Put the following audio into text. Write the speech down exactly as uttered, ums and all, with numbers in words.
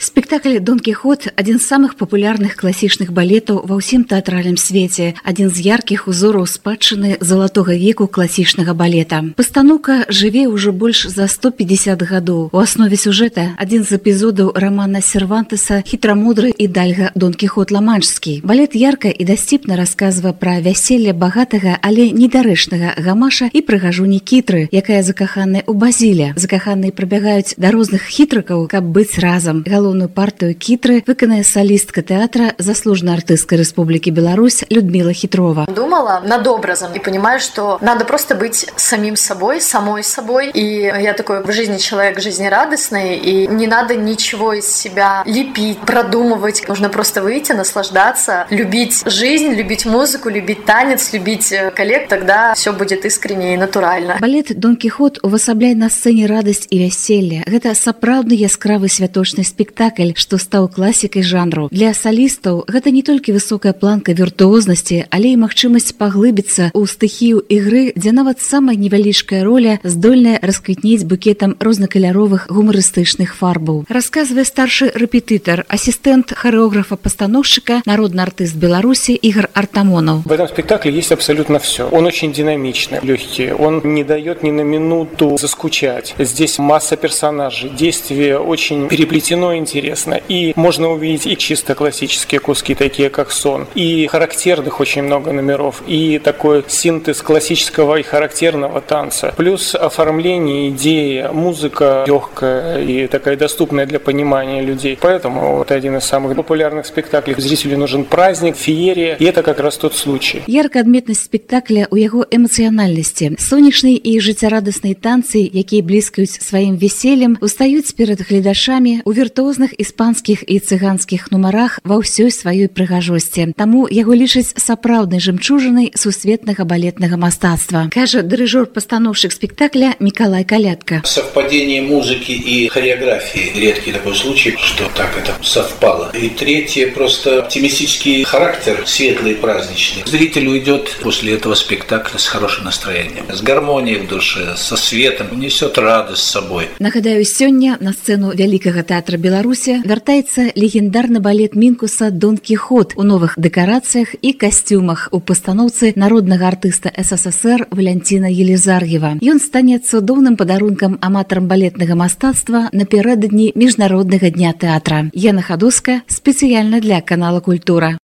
Спектакль «Дон Кіхот» – адзін з самых папулярных класічных балетаў ва ўсім тэатральным свеце, адзін з яркіх узораў спадчыны залатога веку класічнага балета. Пастаноўка жыве ўжо больш за сто пятьдесят гадоў. У аснове сюжэта адзін з эпізодаў рамана Сервантеса «Хітрамудры і дальга Дон Кіхот ламаншскі». Балет ярка і дасціпна расказвае пра вяселле багатага, але недарэчнага гамаша і прыгажуні Кітры, якая закаханая ў Базіле. Закаханыя прабягаюць да розных хітрыкаў, каб быць разам. Галоўную партыю Кітры выканае солістка тэатра, заслуженная артыстка Республики Беларусь Людмила Хитрова. Думала над образом и понимаю, что надо просто быть самим собой, самой собой. И я такой в жизни человек жизнерадостный, и не надо ничего из себя лепить, продумывать. Нужно просто выйти, наслаждаться, любить жизнь, любить музыку, любить танец, любить коллег. Тогда все будет искренне и натурально. Балет «Дон Кіхот» увасабляе на сцэне радасць і вяселле. Гэта сапраўдны яскравы святочны спектакль, што стаў класікай жанру. Для салістаў гэта не толькі высокая планка віртуознасці, але і магчымасць паглыбіцца ў стыхію ігры, дзе нават самая невялічкая роля здольная расквітнець букетам рознакаляровых гумарыстычных фарбаў. Расказвае старшы рэпетытар, ассистент хореографа-постановщика, народный артист Беларуси Игорь Артамонов. В этом спектакле есть абсолютно все. Он очень динамичный, легкий, он не дает ни на минуту заскучать. Здесь масса персонажей, действие очень переплетено и интересно. И можно увидеть и чисто классические куски, такие как сон, и характерных очень много номеров, и такой синтез классического и характерного танца. Плюс оформление, идеи, музыка легкая и такая доступная для понимания людей. Поэтому это один из самых популярных спектаклей. Зрителю нужен праздник, феерия, и это как раз тот случай. Яркая адметнасць спектакля у яго эмацыянальнасці. Сонечныя і жыццярадасныя танцы, якія бліскаюць сваім весельем, устаюць перад гледашамі у віртуозных іспанскіх і цыганскіх нумарах ва ўсёй сваёй прыгажосці. Таму яго лічаць сапраўднай жэмчужынай сусветнага балетнага мастацтва, кажа дырыжёр-пастаноўшчык спектакля Миколай Калятка. Совпадение музыки и хореографии. Редкий такой случай, что так это совпало. И третье, просто оптимистический характер, светлый, праздничный. Зритель уйдет после этого спектакля с хорошим настроением, с гармонией в душе, со светом, несет радость с собой. Нагадаю, сёння на сцену Вялікага тэатра Беларусі вяртаецца легендарны балет Мінкуса «Дон Кіхот» у новых дэкарацыях і касцюмах у пастаноўцы народнага артыста СССР Валянціна Елізар'ева. Ён стане цудоўным падарункам аматарам балетнага мастацтва напярэдадні міжнароднага дня тэатра. Яна Хадоска спецыяльна для канала Культура.